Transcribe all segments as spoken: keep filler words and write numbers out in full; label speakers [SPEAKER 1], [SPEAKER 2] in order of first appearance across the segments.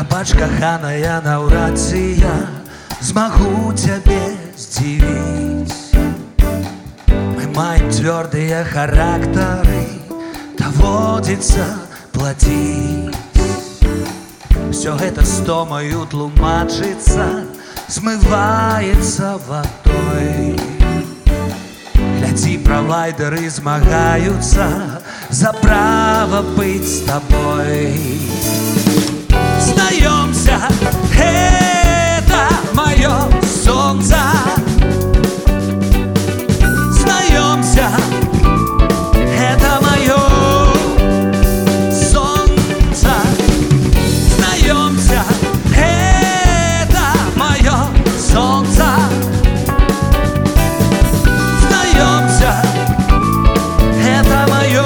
[SPEAKER 1] Прабач, каханая, наўрад ці я змагу цябе здзівіць. Мы маем цвёрдыя характары, даводзіцца плаціць. Всё гэта стомаю тлумачыцца, смываецца вадой. Глядзі, правайдеры змагаюцца за права быць з табой. Знаёмся, это моё солнце. Знаёмся, это моё солнце. Знаёмся, это моё солнце. Знаёмся, это моё.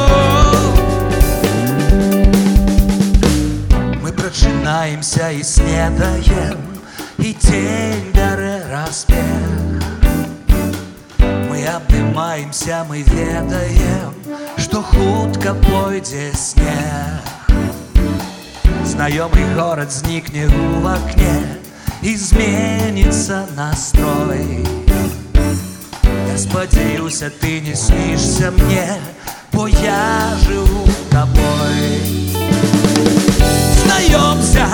[SPEAKER 1] Мы прачынаемся і снедаем, і дзень бярэ распех. Мы абнімаемся, мы ведаем, што хутка пойдзе снег. Знаёмы горад знікне ў вакне, і зменіцца настрой. Я спадзяюся, ты не снішся мне, бо я жыву табой. Знаёмся,